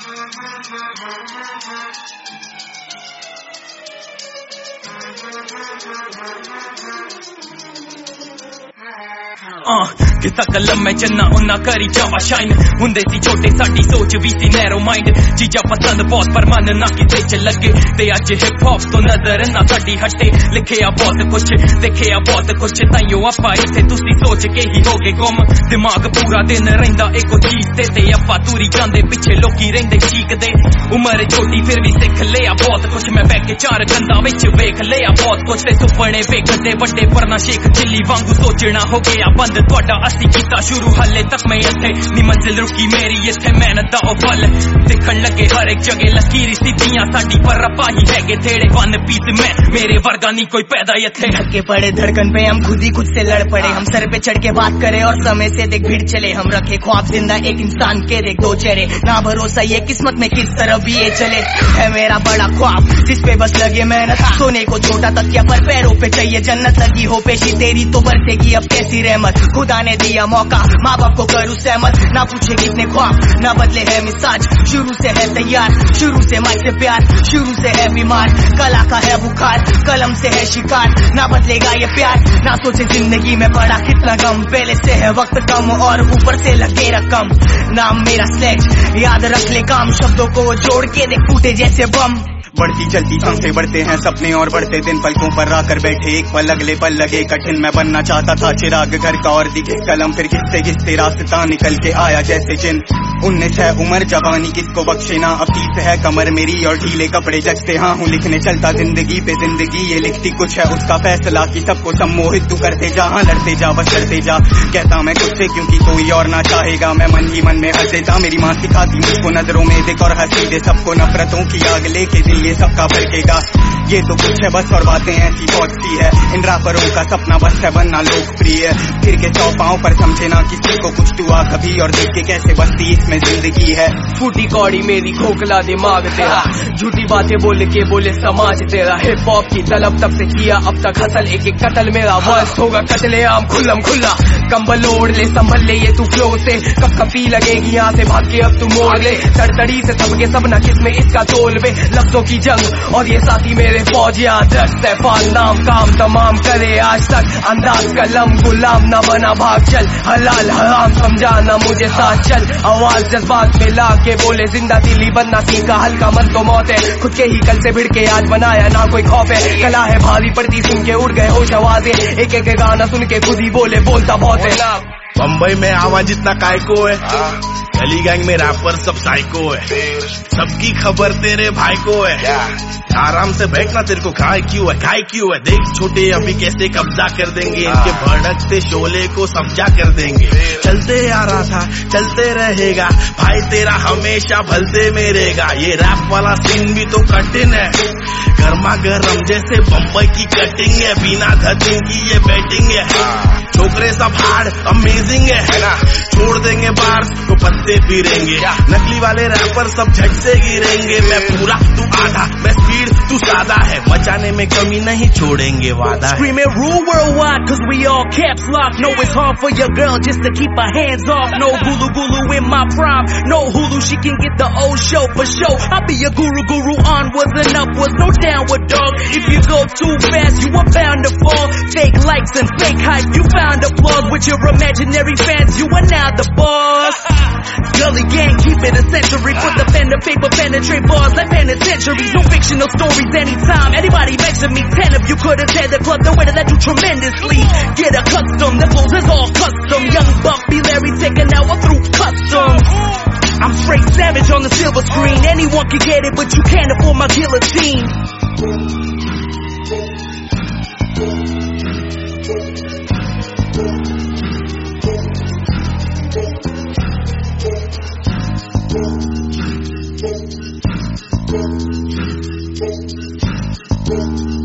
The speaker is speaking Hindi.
किता कलम मैं चन्ना उन्ना करी जावा शाइन हुंदे सी छोटे साडी सोच भी सी नैरो माइंड चीजा पसंद बहुत पर मन ना किते च लगे ते अज हिप हॉप तो नजर ना साडी हटे लिखे आ बहुत कुछ देखे आ बहुत कुछ ताइयो आपा इथे तुसी सोच के ही होगे गुम दिमाग पूरा दिन रहिंदा एको चीज ते आपा तुरी जांदे पिछे लोकी रहिंदे चीकदे उम्र छोटी फिर भी सिख लिया बहुत कुछ मैं बैठ के चार गंदा विच वेख लिया बहुत कुछ ते सुपने वेखदे वड्डे पर ना शेख चिल्ली वांगू सोचना हो गया बंद ਤੁਹਾਡਾ ਅਸੀਂ ਕੀਤਾ ਸ਼ੁਰੂ ਹਾਲੇ ਤੱਕ ਮੈਂ ਇੱਥੇ ਨੀ ਮੰਜ਼ਿਲ ਰੁਕੀ ਮੇਰੀ ਇੱਥੇ ਮਿਹਨਤ ਦਾ ਉਹ ਫਲ ਦਿਖਣ ਲੱਗੇ ਹਰ ਇੱਕ ਜਗ੍ਹਾ ਲਕੀਰੀ ਸਿੱਧੀਆਂ ਸਾਡੀ ਪਰ ਰੱਪਾ ਹੀ ਹੈਗੇ ਥੇੜੇ वन पीस में मेरे वर्गा नहीं कोई पैदा ये धक्के पड़े धड़कन पे हम खुद ही खुद से लड़ पड़े हम सर पे चढ़ के बात करें और समय से देख भीड़ चले हम रखे ख्वाब जिंदा एक इंसान के देख दो चेहरे ना भरोसा ये किस्मत में किस तरह भी ये चले है मेरा बड़ा ख्वाब जिस पे बस लगे मेहनत सोने को छोटा तकिया पर पैरों पे चाहिए जन्नत लगी हो पेशी तेरी तो बरसेगी अब कैसी रहमत खुदा ने दिया मौका माँ बाप को करूँ सहमत ना पूछे कितने ख्वाब ना बदले है मिजाज शुरू से है तैयार शुरू से माई से प्यार शुरू से है बीमार कला का है बुखार कलम से है शिकार ना बदलेगा ये प्यार ना सोचे जिंदगी में पड़ा कितना गम पहले से है वक्त कम और ऊपर से लगे रकम नाम मेरा स्लेज याद रख ले काम शब्दों को जोड़ के देख फूटे जैसे बम बढ़ती चलती सांसें बढ़ते हैं सपने और बढ़ते दिन पलकों पर आकर बैठे एक पल अगले पल लगे कठिन मैं बनना चाहता था चिराग घर का और दिखे कलम फिर घिसते घिसते रास्ता निकल के आया जैसे जिन 19 है उम्र जवानी किसको बख्शे ना अब 30 है कमर मेरी और ढीले कपड़े जचते हाँ हूँ लिखने चलता जिंदगी पे जिंदगी ये लिखती कुछ है उसका फैसला कि सबको सम्मोहित तू करते जा हाँ लड़ते जा बस करते जा कहता मैं खुद से क्योंकि कोई और ना चाहेगा मैं मन ही मन में हंस देता मेरी माँ सिखाती मुझको नजरों में देख और हंसी दे सबको नफरतों की आग लेके दिल ये सबका भड़केगा ये तो कुछ है बस और बातें ऐसी बहुत सी है इन रापरों का सपना बस है बनना लोकप्रिय फिर के 100 पाँव पर समझे ना किसी को कुछ दुआ कभी और देख के कैसे बसती इसमें जिंदगी है फूटी कौड़ी मेरी खोखला दिमाग तेरा झूठी बातें बोल के बोले समाज तेरा हिप हॉप की तलब तब से किया अब तक हसल एक एक कतल मेरा मस्त होगा कतले आम खुल्लम खुल्ला कंबल ओढ़ ले संभल ले ये तू फ्लो से कब कपी लगेगी यहाँ से भाग के अब तू मोड़ ले तड़तड़ी से सबके सब न किस में इसका तोल वे लफ्जों की जंग और ये साथी मेरे फौजिया दस्त है फाल नाम काम तमाम करे आज तक अंदाज कलम गुलाम न बना भाग चल हलाल हराम समझाना मुझे साथ चल आवाज जज्बात में ला के बोले जिंदा दिली बनना सीखा हल्का मन तो मौत है खुद के ही कल से भिड़ के आज बनाया ना कोई खौफ है कला है भारी पड़ती सुन के उड़ गए होश आवाजें एक एक गाना सुन के खुद ही बोले बोलता बहुत है बम्बई में आवाज इतना कायको है गली गैंग में रैपर सब साइको है सबकी खबर तेरे भाई को है आराम से बैठना तेरे को घाय क्यों है देख छोटे अभी कैसे कब्जा कर देंगे इनके भड़कते शोले को समझा कर देंगे चलते आ रहा था चलते रहेगा भाई तेरा हमेशा भलते में रहेगा ये रैप वाला सीन भी तो कठिन है गर्मा गर्म जैसे बम्बई की कटिंग है बिना धतिंग की ये बैटिंग है छोकरे सब हार्ड अमेजिंग है ना छोड़ देंगे बार तो पत्ते फिरेंगे नकली वाले रैपर सब झट से गिरेंगे मैं पूरा तू आधा मैं स्पीड तू सादा है मचाने में कमी नहीं छोड़ेंगे वादा Screaming rule worldwide cause we all caps locked know it's hard for your girl just to keep her hands off no gulu gulu in my prime no Hulu she can get the old show for show I'll be a guru onwards and upwards no downward dog if you go too fast you are bound to fall fake likes and fake hype you found applause with your imaginary fans you are now the boss Gully gang keep it a century put the pen to paper penetrate bars like penitentiaries no fictional stories anytime anybody mention me 10 of you could have said the club the way that I do tremendously get accustomed the flows is all custom young buck be Larry take an hour through customs I'm straight savage on the silver screen anyone can get it but you can't afford my guillotine Thank you.